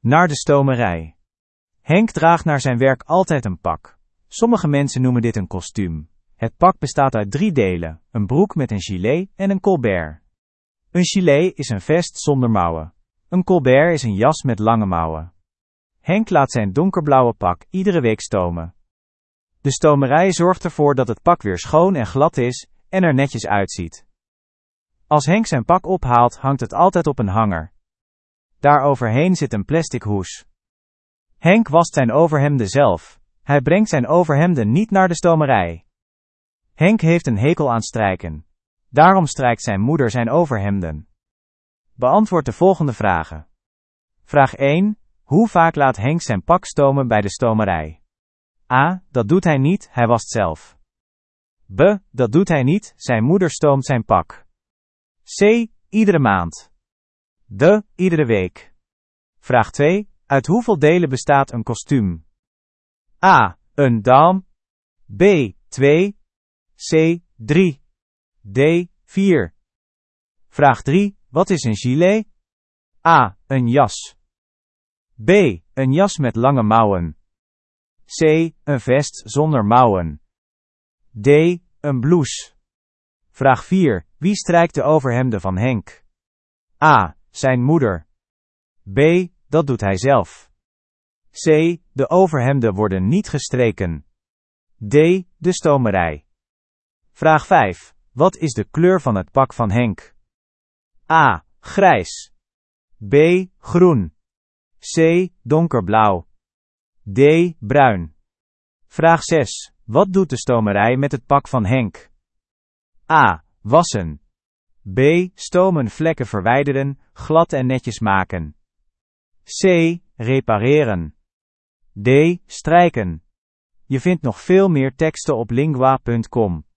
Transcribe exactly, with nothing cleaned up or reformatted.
Naar de stomerij. Henk draagt naar zijn werk altijd een pak. Sommige mensen noemen dit een kostuum. Het pak bestaat uit drie delen, een broek met een gilet en een colbert. Een gilet is een vest zonder mouwen. Een colbert is een jas met lange mouwen. Henk laat zijn donkerblauwe pak iedere week stomen. De stomerij zorgt ervoor dat het pak weer schoon en glad is en er netjes uitziet. Als Henk zijn pak ophaalt, hangt het altijd op een hanger. Daaroverheen zit een plastic hoes. Henk wast zijn overhemden zelf. Hij brengt zijn overhemden niet naar de stomerij. Henk heeft een hekel aan strijken. Daarom strijkt zijn moeder zijn overhemden. Beantwoord de volgende vragen. Vraag één. Hoe vaak laat Henk zijn pak stomen bij de stomerij? A. Dat doet hij niet, hij wast zelf. B. Dat doet hij niet, zijn moeder stoomt zijn pak. C. Iedere maand. D. Iedere week. Vraag twee. Uit hoeveel delen bestaat een kostuum? A. Een dam. B. twee. C. drie. D. vier. Vraag drie. Wat is een gilet? A. Een jas. B. Een jas met lange mouwen. C. Een vest zonder mouwen. D. Een blouse. Vraag vier. Wie strijkt de overhemden van Henk? A. Zijn moeder. B. Dat doet hij zelf. C. De overhemden worden niet gestreken. D. De stomerij. Vraag vijf. Wat is de kleur van het pak van Henk? A. Grijs. B. Groen. C. Donkerblauw. D. Bruin. Vraag zes. Wat doet de stomerij met het pak van Henk? A. Wassen. B. Stomen, vlekken verwijderen, glad en netjes maken. C. Repareren. D. Strijken. Je vindt nog veel meer teksten op lingua punt com.